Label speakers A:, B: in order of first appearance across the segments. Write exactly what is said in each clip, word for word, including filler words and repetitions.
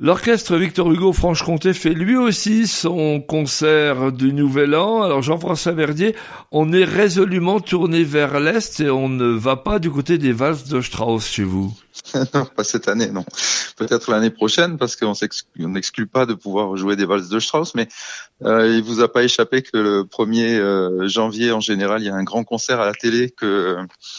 A: L'orchestre Victor Hugo Franche-Comté fait lui aussi son concert du Nouvel An. Alors Jean-François Verdier, on est résolument tourné vers l'Est et on ne va pas du côté des valses de Strauss chez vous.
B: Non, pas cette année, non. Peut-être l'année prochaine, parce qu'on n'exclut pas de pouvoir jouer des valses de Strauss, mais euh, il vous a pas échappé que le premier euh, janvier, en général, il y a un grand concert à la télé que...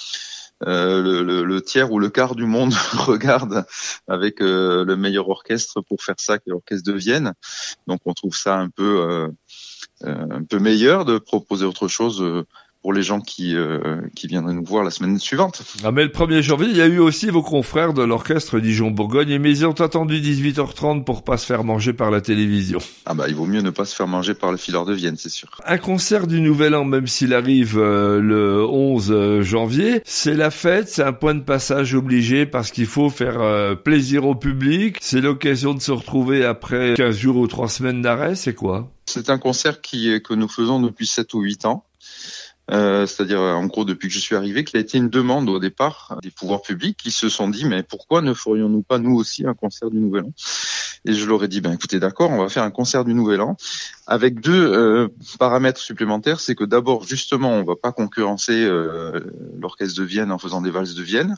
B: Euh, le, le, le tiers ou le quart du monde regarde avec euh, le meilleur orchestre pour faire ça, qui est l'orchestre de Vienne. Donc on trouve ça un peu euh, euh, un peu meilleur de proposer autre chose euh, pour les gens qui euh, qui viendraient nous voir la semaine suivante.
A: Ah mais le premier janvier, il y a eu aussi vos confrères de l'orchestre Dijon-Bourgogne, mais ils ont attendu dix-huit heures trente pour pas se faire manger par la télévision.
B: Ah bah il vaut mieux ne pas se faire manger par le fileur de Vienne, c'est sûr.
A: Un concert du Nouvel An, même s'il arrive euh, le onze janvier, c'est la fête, c'est un point de passage obligé parce qu'il faut faire euh, plaisir au public. C'est l'occasion de se retrouver après quinze jours ou trois semaines d'arrêt, c'est quoi?
B: C'est un concert qui que nous faisons depuis sept ou huit ans. Euh, c'est-à-dire en gros depuis que je suis arrivé, qu'il a été une demande au départ des pouvoirs publics qui se sont dit mais pourquoi ne ferions-nous pas nous aussi un concert du Nouvel An? Et je leur ai dit ben écoutez d'accord, on va faire un concert du Nouvel An avec deux euh, paramètres supplémentaires. C'est que d'abord justement on va pas concurrencer euh, l'orchestre de Vienne en faisant des valses de Vienne.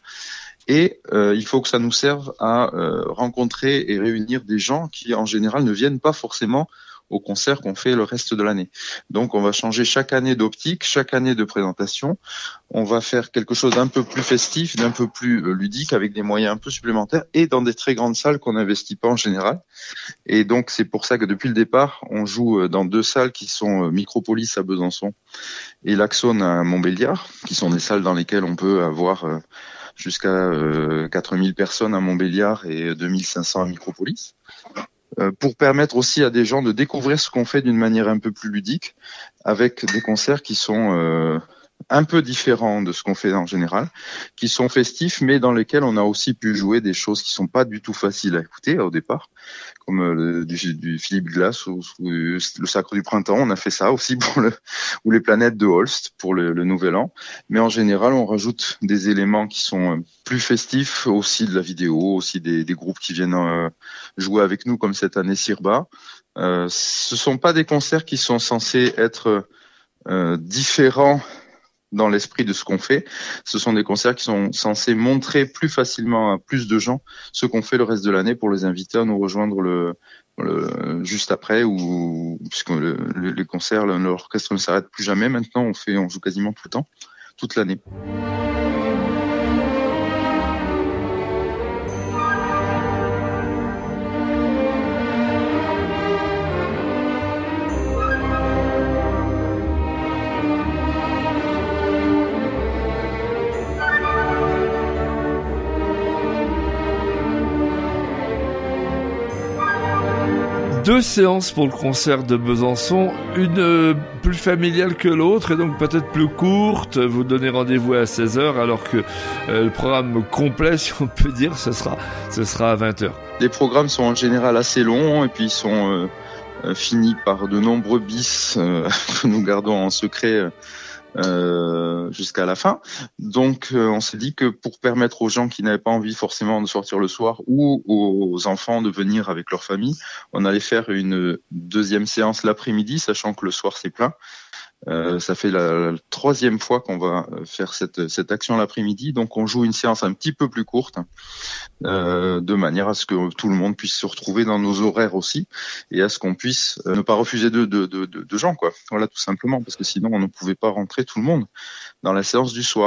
B: Et euh, il faut que ça nous serve à euh, rencontrer et réunir des gens qui en général ne viennent pas forcément au concert qu'on fait le reste de l'année. Donc on va changer chaque année d'optique, chaque année de présentation. On va faire quelque chose d'un peu plus festif, d'un peu plus euh, ludique, avec des moyens un peu supplémentaires et dans des très grandes salles qu'on n'investit pas en général. Et donc c'est pour ça que depuis le départ, on joue dans deux salles qui sont Micropolis à Besançon et l'Axone à Montbéliard, qui sont des salles dans lesquelles on peut avoir euh, jusqu'à euh, quatre mille personnes à Montbéliard et deux mille cinq cents à Micropolis. Pour permettre aussi à des gens de découvrir ce qu'on fait d'une manière un peu plus ludique, avec des concerts qui sont euh, un peu différents de ce qu'on fait en général, qui sont festifs, mais dans lesquels on a aussi pu jouer des choses qui sont pas du tout faciles à écouter au départ, comme le, du, du Philippe Glass ou, ou le Sacre du Printemps. On a fait ça aussi pour le ou les Planètes de Holst pour le, le Nouvel An. Mais en général, on rajoute des éléments qui sont plus festifs, aussi de la vidéo, aussi des, des groupes qui viennent euh, jouer avec nous, comme cette année Sirba. Euh, ce sont pas des concerts qui sont censés être euh, différents dans l'esprit de ce qu'on fait. Ce sont des concerts qui sont censés montrer plus facilement à plus de gens ce qu'on fait le reste de l'année pour les inviter à nous rejoindre le, le juste après, ou puisque le, le, les concerts, l'orchestre ne s'arrête plus jamais. Maintenant, on fait, on joue quasiment tout le temps, toute l'année.
A: Deux séances pour le concert de Besançon, une euh, plus familiale que l'autre et donc peut-être plus courte. Vous donnez rendez-vous à seize heures alors que euh, le programme complet, si on peut dire, ce sera, ce sera à vingt heures.
B: Les programmes sont en général assez longs et puis ils sont euh, euh, finis par de nombreux bis euh, que nous gardons en secret euh, Euh, jusqu'à la fin. Donc euh, on s'est dit que pour permettre aux gens qui n'avaient pas envie forcément de sortir le soir ou aux enfants de venir avec leur famille, on allait faire une deuxième séance l'après-midi, sachant que le soir c'est plein. Euh, ça fait la, la troisième fois qu'on va faire cette, cette action l'après-midi, donc on joue une séance un petit peu plus courte, euh, de manière à ce que tout le monde puisse se retrouver dans nos horaires aussi, et à ce qu'on puisse euh, ne pas refuser de, de, de, de, de gens, quoi. Voilà, tout simplement, parce que sinon on ne pouvait pas rentrer tout le monde dans la séance du soir.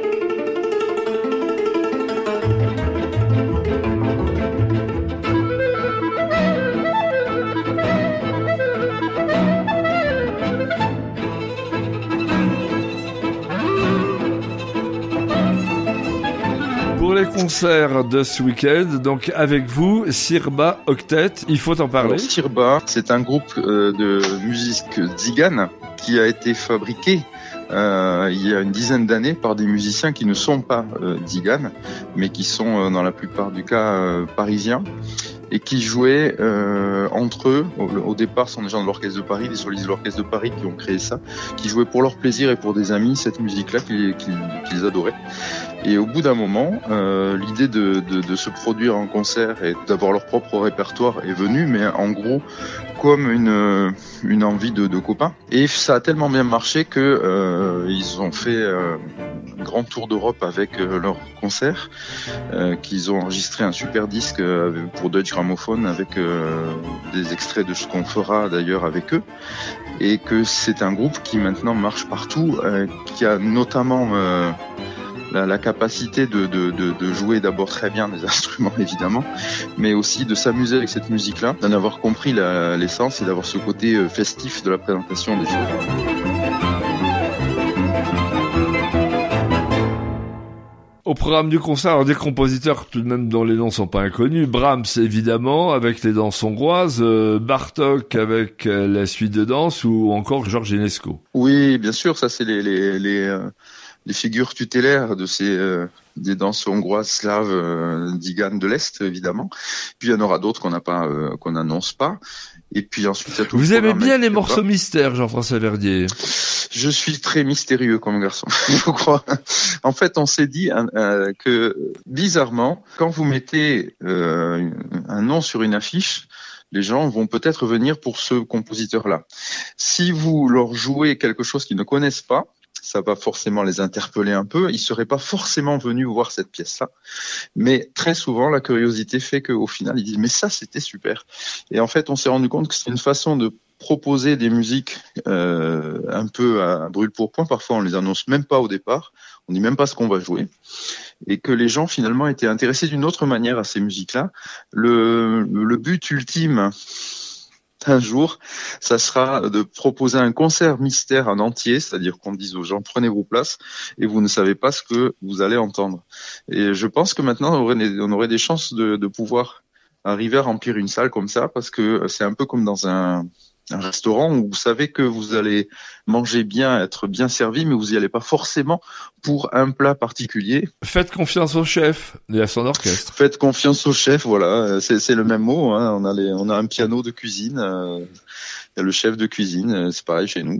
A: Pour les concerts de ce week-end, donc avec vous, Sirba Octet, il faut en parler.
B: Alors, Sirba, c'est un groupe euh, de musique tzigane qui a été fabriqué euh, il y a une dizaine d'années par des musiciens qui ne sont pas euh, tziganes, mais qui sont euh, dans la plupart du cas euh, parisiens, et qui jouaient euh, entre eux. Au, au départ, ce sont des gens de l'Orchestre de Paris, des solistes de l'Orchestre de Paris qui ont créé ça, qui jouaient pour leur plaisir et pour des amis cette musique-là qu'ils, qu'ils, qu'ils adoraient. Et au bout d'un moment, euh, l'idée de, de, de se produire en concert et d'avoir leur propre répertoire est venue, mais en gros comme une, une envie de, de copains. Et ça a tellement bien marché que euh, ils ont fait euh, un grand tour d'Europe avec euh, leur concert, euh, qu'ils ont enregistré un super disque euh, pour Deutsche Grammophon avec euh, des extraits de ce qu'on fera d'ailleurs avec eux. Et que c'est un groupe qui maintenant marche partout, euh, qui a notamment euh, la, la capacité de, de, de, de jouer d'abord très bien des instruments évidemment, mais aussi de s'amuser avec cette musique-là, d'en avoir compris la, l'essence et d'avoir ce côté euh, festif de la présentation des films.
A: Au programme du concert, alors des compositeurs tout de même dont les noms sont pas inconnus, Brahms évidemment avec les danses hongroises, euh, Bartók avec euh, la suite de danse ou encore Georges Enesco.
B: Oui, bien sûr, ça c'est les les les, euh, les figures tutélaires de ces euh, des danses hongroises slaves euh, d'Igan de l'Est évidemment. Puis il y en aura d'autres qu'on n'a pas euh, qu'on n'annonce pas. Et puis ensuite il y a tout.
A: Vous aimez bien les morceaux pas. mystères, Jean-François Verdier?
B: Je suis très mystérieux comme garçon, je crois. En fait, on s'est dit euh, que, bizarrement, quand vous mettez euh, un nom sur une affiche, les gens vont peut-être venir pour ce compositeur-là. Si vous leur jouez quelque chose qu'ils ne connaissent pas, ça va forcément les interpeller un peu. Ils seraient pas forcément venus voir cette pièce-là. Mais très souvent, la curiosité fait qu'au final, ils disent « mais ça, c'était super ». Et en fait, on s'est rendu compte que c'est une façon de proposer des musiques euh, un peu à brûle-pourpoint. Parfois, on les annonce même pas au départ. On dit même pas ce qu'on va jouer. Et que les gens, finalement, étaient intéressés d'une autre manière à ces musiques-là. Le, le but ultime un jour, ça sera de proposer un concert mystère en entier, c'est-à-dire qu'on dise aux gens prenez vos places et vous ne savez pas ce que vous allez entendre. Et je pense que maintenant on aurait des, on aurait des chances de, de pouvoir arriver à remplir une salle comme ça, parce que c'est un peu comme dans un un restaurant où vous savez que vous allez manger bien, être bien servi, mais vous n'y allez pas forcément pour un plat particulier.
A: Faites confiance au chef et à son orchestre.
B: Faites confiance au chef, voilà, c'est, c'est le même mot. Hein. On a les, on a un piano de cuisine, euh, il y a le chef de cuisine, c'est pareil chez nous.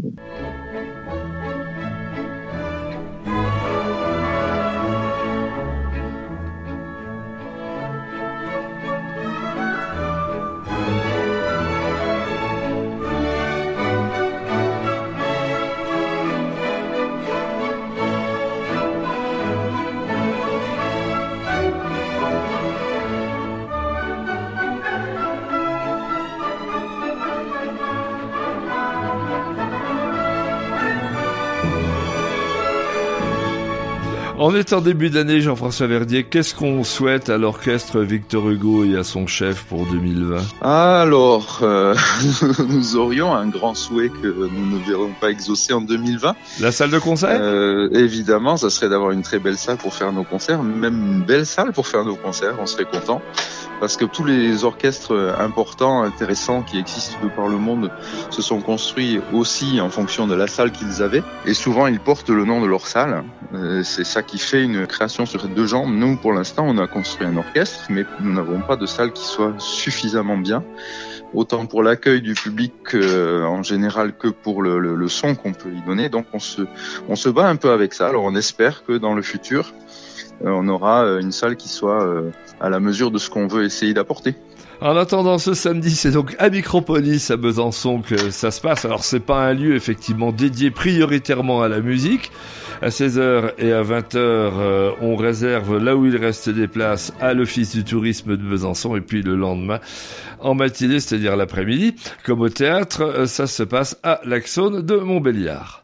A: On est en début d'année, Jean-François Verdier. Qu'est-ce qu'on souhaite à l'orchestre Victor Hugo et à son chef pour deux mille vingt?
B: Alors, euh, nous aurions un grand souhait que nous ne verrons pas exaucé en deux mille vingt.
A: La salle de concert
B: euh, Évidemment, ça serait d'avoir une très belle salle pour faire nos concerts, même une belle salle pour faire nos concerts, on serait content. Parce que tous les orchestres importants, intéressants, qui existent de par le monde, se sont construits aussi en fonction de la salle qu'ils avaient. Et souvent, ils portent le nom de leur salle. Euh, c'est ça qui fait une création sur deux jambes. Nous, pour l'instant, on a construit un orchestre, mais nous n'avons pas de salle qui soit suffisamment bien, autant pour l'accueil du public euh, en général que pour le, le, le son qu'on peut y donner. Donc, on se, on se bat un peu avec ça. Alors, on espère que dans le futur, euh, on aura une salle qui soit euh, à la mesure de ce qu'on veut essayer d'apporter.
A: En attendant, ce samedi, c'est donc à Micropolis, à Besançon, que ça se passe. Alors, c'est pas un lieu, effectivement, dédié prioritairement à la musique. À seize heures et à vingt heures, euh, on réserve là où il reste des places à l'Office du tourisme de Besançon. Et puis le lendemain, en matinée, c'est-à-dire l'après-midi, comme au théâtre, ça se passe à l'Axone de Montbéliard.